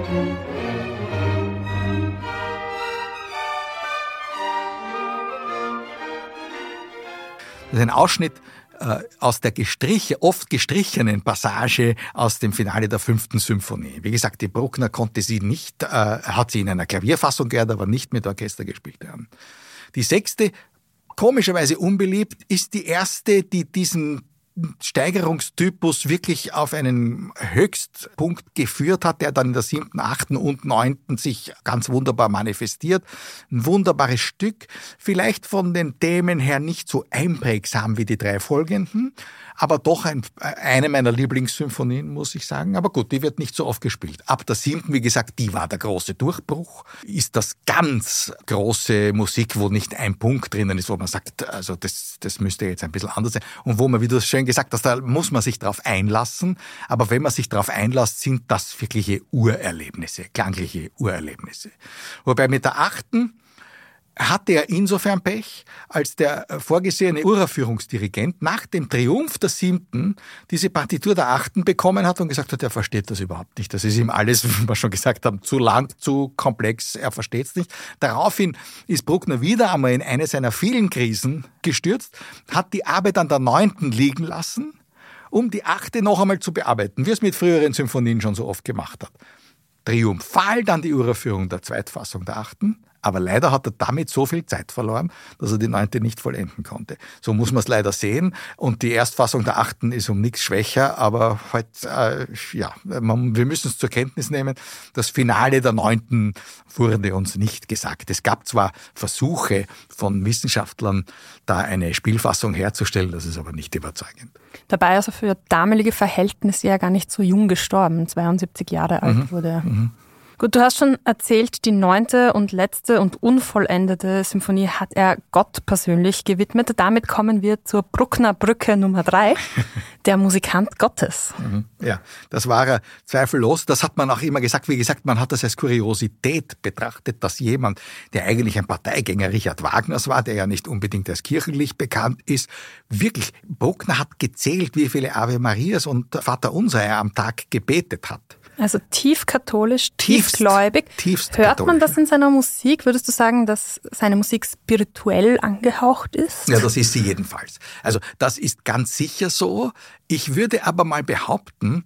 Das ist ein Ausschnitt äh, aus der gestrich, oft gestrichenen Passage aus dem Finale der fünften Symphonie. Wie gesagt, die Bruckner konnte sie nicht, äh, hat sie in einer Klavierfassung gehört, aber nicht mit Orchester gespielt haben. Die sechste, komischerweise unbeliebt, ist die erste, die diesen Steigerungstypus wirklich auf einen Höchstpunkt geführt hat, der dann in der siebten, achten und neunten sich ganz wunderbar manifestiert. Ein wunderbares Stück, vielleicht von den Themen her nicht so einprägsam wie die drei folgenden, aber doch ein, eine meiner Lieblingssymphonien, muss ich sagen. Aber gut, die wird nicht so oft gespielt. Ab der siebten, wie gesagt, die war der große Durchbruch, ist das ganz große Musik, wo nicht ein Punkt drinnen ist, wo man sagt, also das, das müsste jetzt ein bisschen anders sein. Und wo man, wie du es schön gesagt hast, da muss man sich drauf einlassen. Aber wenn man sich drauf einlässt, sind das wirkliche Urerlebnisse, klangliche Urerlebnisse. Wobei mit der achten hatte er insofern Pech, als der vorgesehene Uraufführungsdirigent nach dem Triumph der siebten diese Partitur der achten bekommen hat und gesagt hat, er versteht das überhaupt nicht. Das ist ihm alles, wie wir schon gesagt haben, zu lang, zu komplex, er versteht es nicht. Daraufhin ist Bruckner wieder einmal in eine seiner vielen Krisen gestürzt, hat die Arbeit an der neunten liegen lassen, um die achte noch einmal zu bearbeiten, wie es mit früheren Symphonien schon so oft gemacht hat. Triumphal dann die Uraufführung der Zweitfassung der achten, aber leider hat er damit so viel Zeit verloren, dass er die neunte nicht vollenden konnte. So muss man es leider sehen. Und die Erstfassung der achten ist um nichts schwächer, aber halt, äh, ja, man, wir müssen es zur Kenntnis nehmen. Das Finale der neunten wurde uns nicht gesagt. Es gab zwar Versuche von Wissenschaftlern, da eine Spielfassung herzustellen, das ist aber nicht überzeugend. Dabei ist er für damalige Verhältnisse ja gar nicht so jung gestorben, zweiundsiebzig Jahre alt Mhm. wurde er. Mhm. Gut, du hast schon erzählt, die neunte und letzte und unvollendete Symphonie hat er Gott persönlich gewidmet. Damit kommen wir zur Bruckner Brücke Nummer drei, der Musikant Gottes. Ja, das war er zweifellos. Das hat man auch immer gesagt. Wie gesagt, man hat das als Kuriosität betrachtet, dass jemand, der eigentlich ein Parteigänger Richard Wagners war, der ja nicht unbedingt als kirchlich bekannt ist, wirklich, Bruckner hat gezählt, wie viele Ave Marias und Vaterunser er am Tag gebetet hat. Also tief katholisch, Tiefst, tiefgläubig. tiefst Hört katholisch. man das in seiner Musik? Würdest du sagen, dass seine Musik spirituell angehaucht ist? Ja, das ist sie jedenfalls. Also das ist ganz sicher so. Ich würde aber mal behaupten,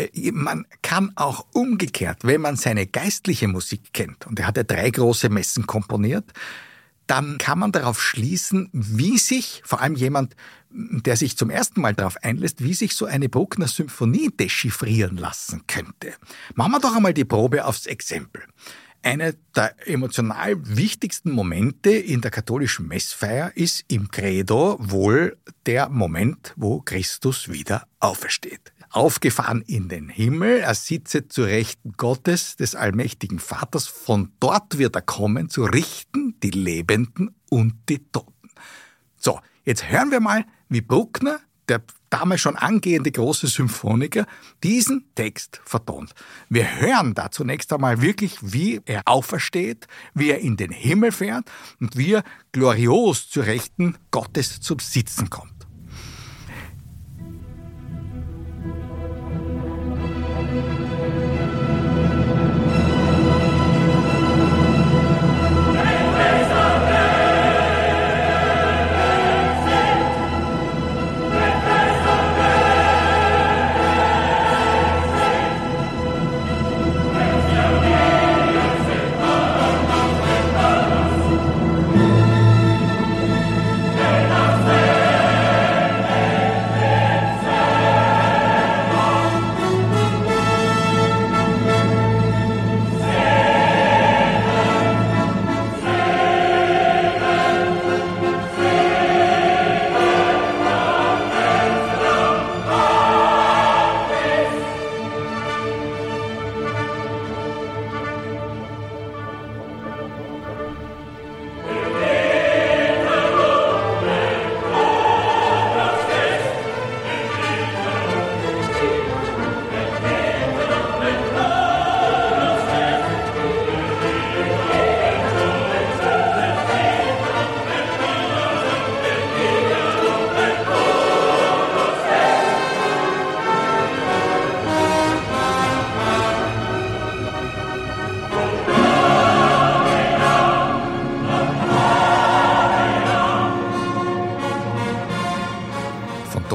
man kann auch umgekehrt, wenn man seine geistliche Musik kennt, und er hat ja drei große Messen komponiert, dann kann man darauf schließen, wie sich, vor allem jemand, der sich zum ersten Mal darauf einlässt, wie sich so eine Bruckner Symphonie dechiffrieren lassen könnte. Machen wir doch einmal die Probe aufs Exempel. Einer der emotional wichtigsten Momente in der katholischen Messfeier ist im Credo wohl der Moment, wo Christus wieder aufersteht. Aufgefahren in den Himmel, er sitze zu Rechten Gottes, des allmächtigen Vaters. Von dort wird er kommen, zu richten die Lebenden und die Toten. So, jetzt hören wir mal, wie Bruckner, der damals schon angehende große Symphoniker, diesen Text vertont. Wir hören da zunächst einmal wirklich, wie er aufersteht, wie er in den Himmel fährt und wie er glorios zu Rechten Gottes zum Sitzen kommt.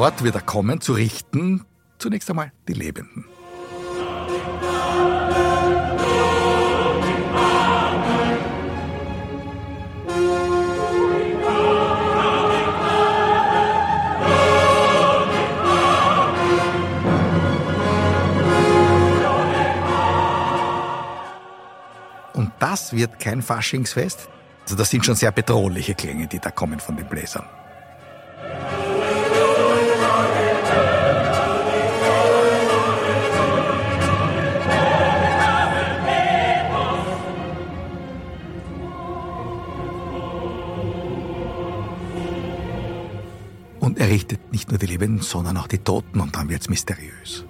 dort wird er kommen, zu richten, zunächst einmal die Lebenden. Und das wird kein Faschingsfest. Also das sind schon sehr bedrohliche Klänge, die da kommen von den Bläsern. Und er richtet nicht nur die Lebenden, sondern auch die Toten, und dann wird's mysteriös.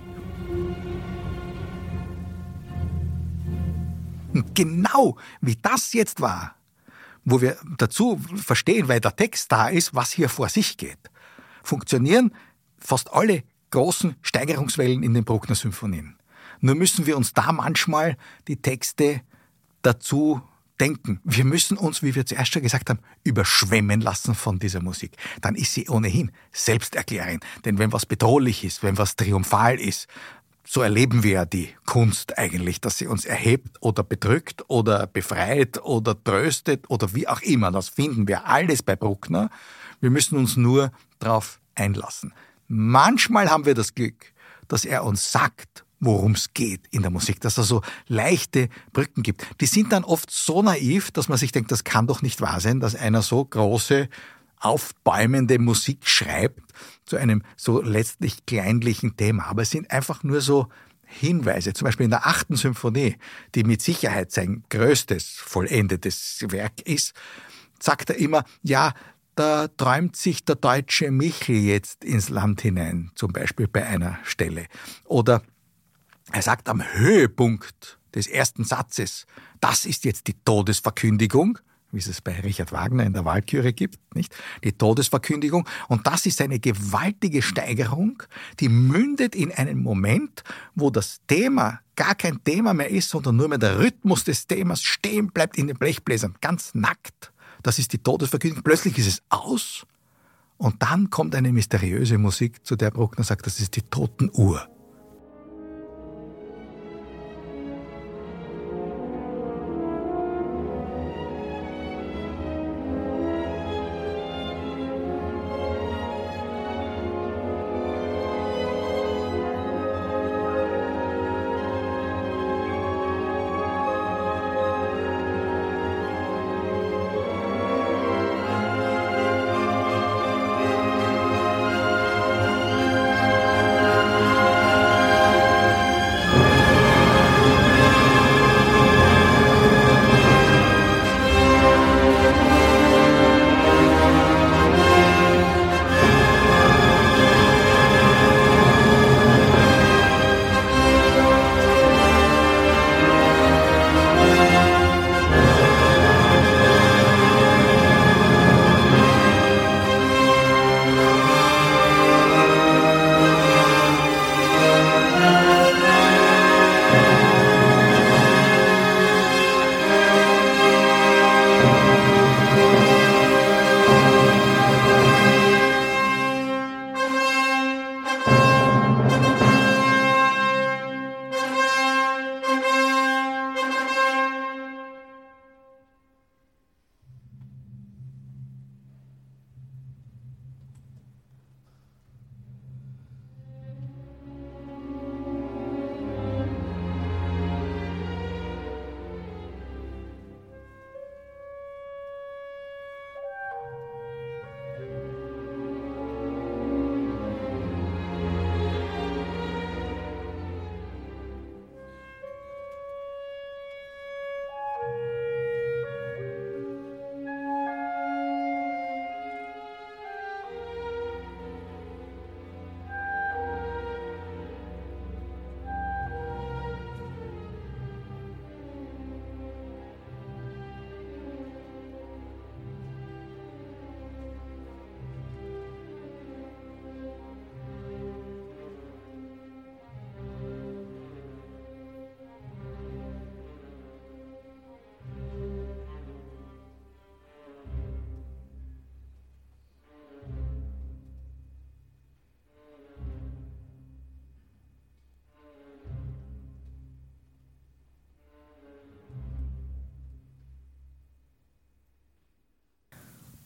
Und genau wie das jetzt war, wo wir dazu verstehen, weil der Text da ist, was hier vor sich geht, funktionieren fast alle großen Steigerungswellen in den Bruckner Symphonien. Nur müssen wir uns da manchmal die Texte dazu denken. Wir müssen uns, wie wir zuerst schon gesagt haben, überschwemmen lassen von dieser Musik. Dann ist sie ohnehin selbsterklärend. Denn wenn was bedrohlich ist, wenn was triumphal ist, so erleben wir ja die Kunst eigentlich, dass sie uns erhebt oder bedrückt oder befreit oder tröstet oder wie auch immer. Das finden wir alles bei Bruckner. Wir müssen uns nur darauf einlassen. Manchmal haben wir das Glück, dass er uns sagt, worum es geht in der Musik, dass er so leichte Brücken gibt. Die sind dann oft so naiv, dass man sich denkt, das kann doch nicht wahr sein, dass einer so große, aufbäumende Musik schreibt zu einem so letztlich kleinlichen Thema. Aber es sind einfach nur so Hinweise. Zum Beispiel in der achten Symphonie, die mit Sicherheit sein größtes, vollendetes Werk ist, sagt er immer, ja, da träumt sich der deutsche Michel jetzt ins Land hinein, zum Beispiel bei einer Stelle. Oder er sagt am Höhepunkt des ersten Satzes, das ist jetzt die Todesverkündigung, wie es es bei Richard Wagner in der Walküre gibt, nicht? Die Todesverkündigung. Und das ist eine gewaltige Steigerung, die mündet in einen Moment, wo das Thema gar kein Thema mehr ist, sondern nur mehr der Rhythmus des Themas stehen bleibt in den Blechbläsern, ganz nackt. Das ist die Todesverkündigung. Plötzlich ist es aus und dann kommt eine mysteriöse Musik, zu der Bruckner sagt, das ist die Totenuhr.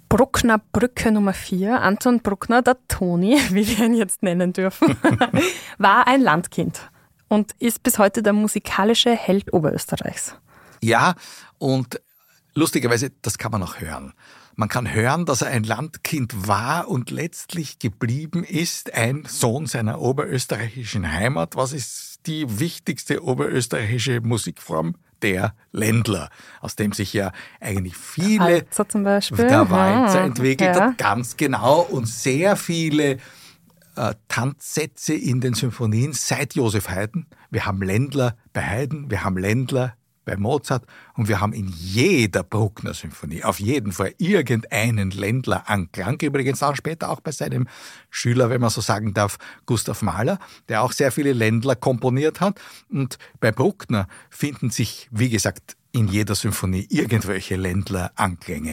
Bruckner Brücke Nummer vier, Anton Bruckner, der Toni, wie wir ihn jetzt nennen dürfen, war ein Landkind und ist bis heute der musikalische Held Oberösterreichs. Ja, und lustigerweise, das kann man auch hören. Man kann hören, dass er ein Landkind war und letztlich geblieben ist, ein Sohn seiner oberösterreichischen Heimat. Was ist die wichtigste oberösterreichische Musikform? Der Ländler, aus dem sich ja eigentlich viele, Walzer zum Beispiel. Der Walzer entwickelt ja. hat, ganz genau, und sehr viele äh, Tanzsätze in den Symphonien seit Joseph Haydn. Wir haben Ländler bei Haydn, wir haben Ländler bei Mozart und wir haben in jeder Bruckner-Symphonie auf jeden Fall irgendeinen Ländler-Anklang. Übrigens auch später auch bei seinem Schüler, wenn man so sagen darf, Gustav Mahler, der auch sehr viele Ländler komponiert hat. Und bei Bruckner finden sich, wie gesagt, in jeder Symphonie irgendwelche Ländler-Anklänge.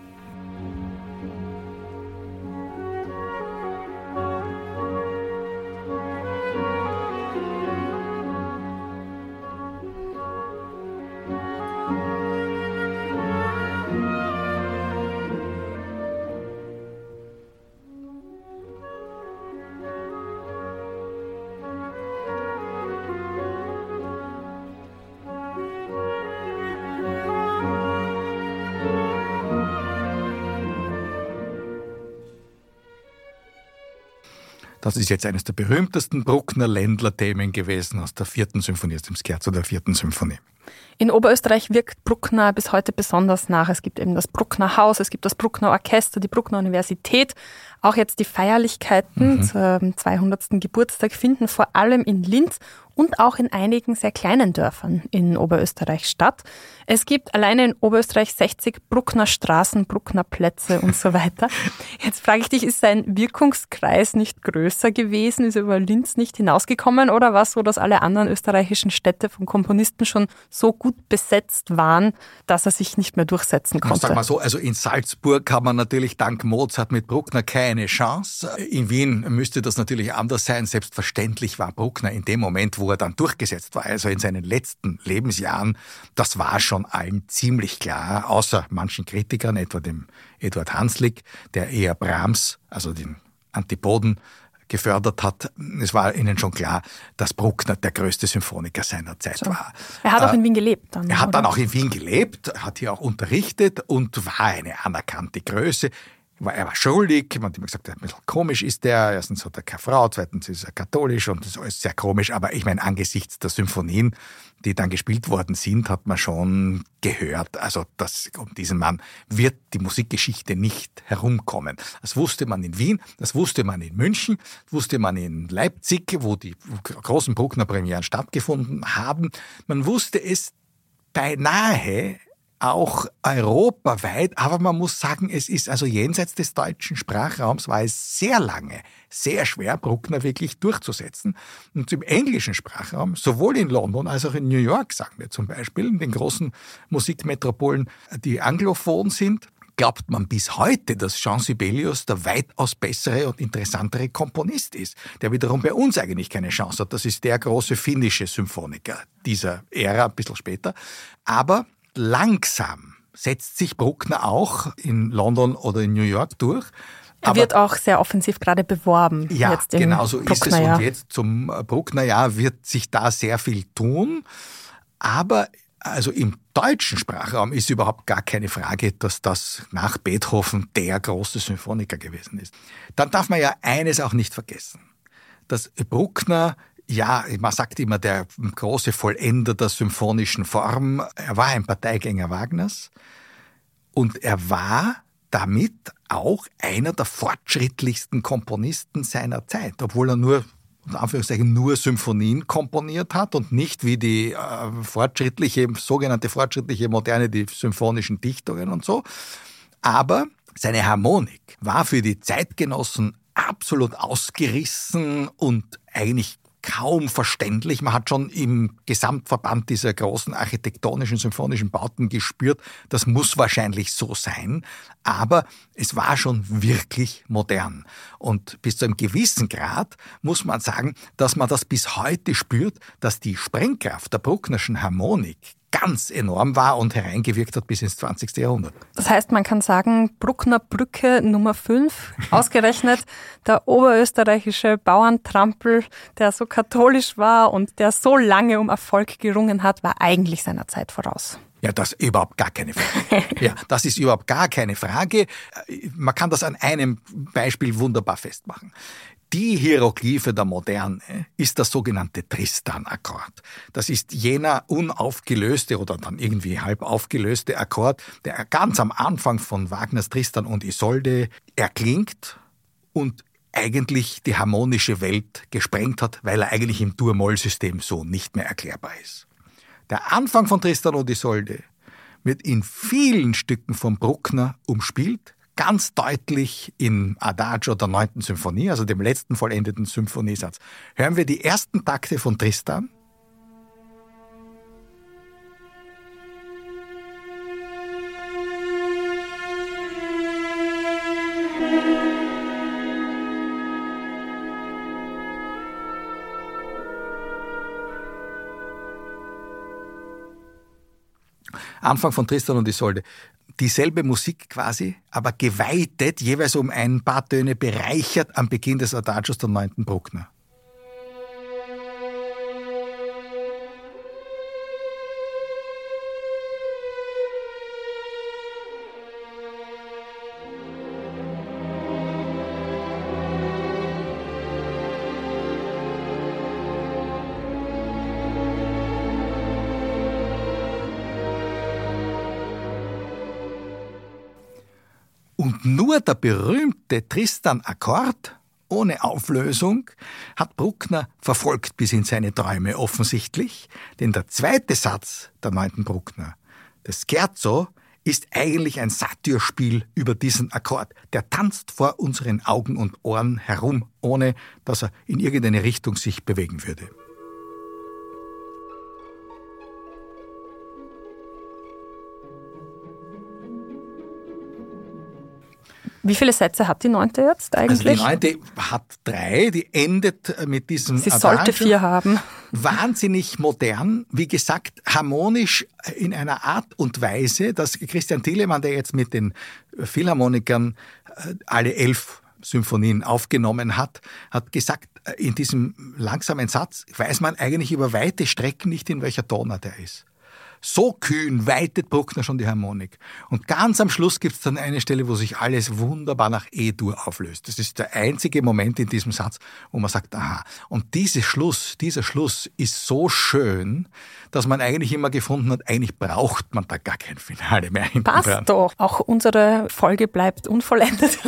Das ist jetzt eines der berühmtesten Bruckner-Ländler-Themen gewesen aus der vierten Symphonie, aus dem Scherzo der vierten Symphonie. In Oberösterreich wirkt Bruckner bis heute besonders nach. Es gibt eben das Bruckner Haus, es gibt das Bruckner Orchester, die Bruckner Universität. Auch jetzt die Feierlichkeiten mhm. zum zweihundertsten Geburtstag finden vor allem in Linz und auch in einigen sehr kleinen Dörfern in Oberösterreich statt. Es gibt alleine in Oberösterreich sechzig Bruckner Straßen, Bruckner Plätze und so weiter. Jetzt frage ich dich, ist sein Wirkungskreis nicht größer gewesen? Ist er über Linz nicht hinausgekommen oder war es so, dass alle anderen österreichischen Städte von Komponisten schon so gut besetzt waren, dass er sich nicht mehr durchsetzen konnte? Sag mal so, also in Salzburg haben wir natürlich dank Mozart mit Bruckner keine Chance. In Wien müsste das natürlich anders sein. Selbstverständlich war Bruckner in dem Moment, wo er dann durchgesetzt war, also in seinen letzten Lebensjahren, das war schon allen ziemlich klar, außer manchen Kritikern, etwa dem Eduard Hanslick, der eher Brahms, also den Antipoden, gefördert hat. Es war ihnen schon klar, dass Bruckner der größte Symphoniker seiner Zeit so. war. Er hat auch in Wien gelebt dann. Er hat oder? dann auch in Wien gelebt, hat hier auch unterrichtet und war eine anerkannte Größe. Er war schuldig, man hat immer gesagt, ein bisschen komisch ist der. Erstens hat er keine Frau, zweitens ist er katholisch und das ist alles sehr komisch. Aber ich meine, angesichts der Symphonien, die dann gespielt worden sind, hat man schon gehört, also das, um diesen Mann wird die Musikgeschichte nicht herumkommen. Das wusste man in Wien, das wusste man in München, das wusste man in Leipzig, wo die großen Bruckner-Premieren stattgefunden haben. Man wusste es beinahe auch europaweit, aber man muss sagen, es ist also jenseits des deutschen Sprachraums war es sehr lange, sehr schwer, Bruckner wirklich durchzusetzen. Und im englischen Sprachraum, sowohl in London als auch in New York, sagen wir zum Beispiel, in den großen Musikmetropolen, die anglophon sind, glaubt man bis heute, dass Jean Sibelius der weitaus bessere und interessantere Komponist ist, der wiederum bei uns eigentlich keine Chance hat. Das ist der große finnische Symphoniker dieser Ära, ein bisschen später. Aber langsam setzt sich Bruckner auch in London oder in New York durch. Er Aber, wird auch sehr offensiv gerade beworben. Ja, jetzt im genau so ist es. Brucknerjahr. Und jetzt zum Brucknerjahr wird sich da sehr viel tun. Aber also im deutschen Sprachraum ist überhaupt gar keine Frage, dass das nach Beethoven der große Symphoniker gewesen ist. Dann darf man ja eines auch nicht vergessen, dass Bruckner, ja, man sagt immer, der große Vollender der symphonischen Form, er war ein Parteigänger Wagners und er war damit auch einer der fortschrittlichsten Komponisten seiner Zeit, obwohl er nur, in Anführungszeichen, nur Symphonien komponiert hat und nicht wie die äh, fortschrittliche, sogenannte fortschrittliche Moderne, die symphonischen Dichtungen und so. Aber seine Harmonik war für die Zeitgenossen absolut ausgerissen und eigentlich kaum verständlich. Man hat schon im Gesamtverband dieser großen architektonischen, symphonischen Bauten gespürt, das muss wahrscheinlich so sein, aber es war schon wirklich modern. Und bis zu einem gewissen Grad muss man sagen, dass man das bis heute spürt, dass die Sprengkraft der Brucknerschen Harmonik ganz enorm war und hereingewirkt hat bis ins zwanzigste Jahrhundert. Das heißt, man kann sagen, Bruckner Brücke Nummer fünf, ausgerechnet der oberösterreichische Bauerntrampel, der so katholisch war und der so lange um Erfolg gerungen hat, war eigentlich seiner Zeit voraus. Ja, das ist überhaupt gar keine Frage. Ja, das ist überhaupt gar keine Frage. Man kann das an einem Beispiel wunderbar festmachen. Die Hieroglyphe der Moderne ist das sogenannte Tristan-Akkord. Das ist jener unaufgelöste oder dann irgendwie halb aufgelöste Akkord, der ganz am Anfang von Wagners Tristan und Isolde erklingt und eigentlich die harmonische Welt gesprengt hat, weil er eigentlich im Dur-Moll-System so nicht mehr erklärbar ist. Der Anfang von Tristan und Isolde wird in vielen Stücken von Bruckner umspielt, ganz deutlich in Adagio der neunten Symphonie, also dem letzten vollendeten Symphoniesatz. Hören wir die ersten Takte von Tristan. Anfang von Tristan und Isolde. Dieselbe Musik quasi, aber geweitet, jeweils um ein paar Töne bereichert am Beginn des Adagios der neunten Bruckner. Und nur der berühmte Tristan-Akkord ohne Auflösung hat Bruckner verfolgt bis in seine Träume offensichtlich, denn der zweite Satz der neunten Bruckner, das Scherzo, ist eigentlich ein Satyrspiel über diesen Akkord. Der tanzt vor unseren Augen und Ohren herum, ohne dass er in irgendeine Richtung sich bewegen würde. Wie viele Sätze hat die neunte jetzt eigentlich? Also die neunte hat drei, die endet mit diesem Sie Adagio. sollte vier haben. Wahnsinnig modern, wie gesagt, harmonisch in einer Art und Weise, dass Christian Thielemann, der jetzt mit den Philharmonikern alle elf Symphonien aufgenommen hat, hat gesagt, in diesem langsamen Satz weiß man eigentlich über weite Strecken nicht, in welcher Tonart er ist. So kühn weitet Bruckner schon die Harmonik. Und ganz am Schluss gibt es dann eine Stelle, wo sich alles wunderbar nach E-Dur auflöst. Das ist der einzige Moment in diesem Satz, wo man sagt, aha. Und dieser Schluss, dieser Schluss ist so schön, dass man eigentlich immer gefunden hat, eigentlich braucht man da gar kein Finale mehr hinten dran. Passt doch. Auch unsere Folge bleibt unvollendet.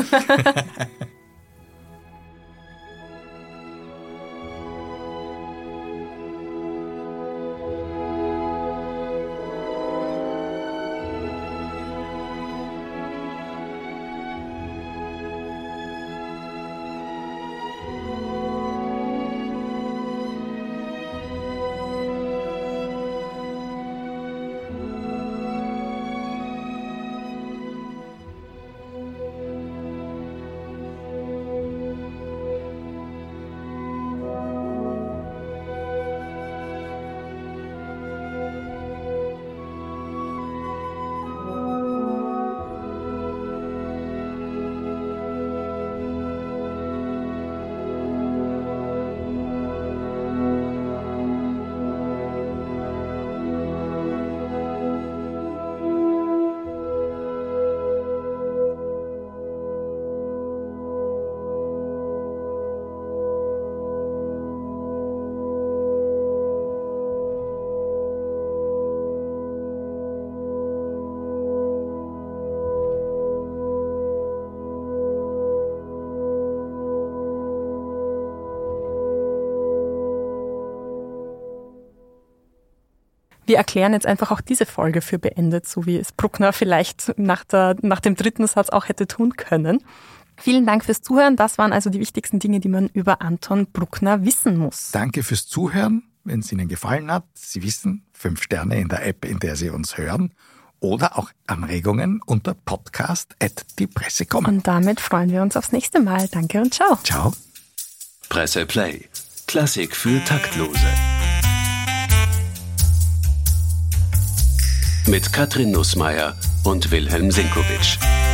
Wir erklären jetzt einfach auch diese Folge für beendet, so wie es Bruckner vielleicht nach, der, nach dem dritten Satz auch hätte tun können. Vielen Dank fürs Zuhören. Das waren also die wichtigsten Dinge, die man über Anton Bruckner wissen muss. Danke fürs Zuhören. Wenn es Ihnen gefallen hat, Sie wissen, fünf Sterne in der App, in der Sie uns hören. Oder auch Anregungen unter podcast at die Presse punkt com. Und damit freuen wir uns aufs nächste Mal. Danke und ciao. Ciao. Presse Play. Klassik für Taktlose. mit Katrin Nussmeier und Wilhelm Senkowitsch.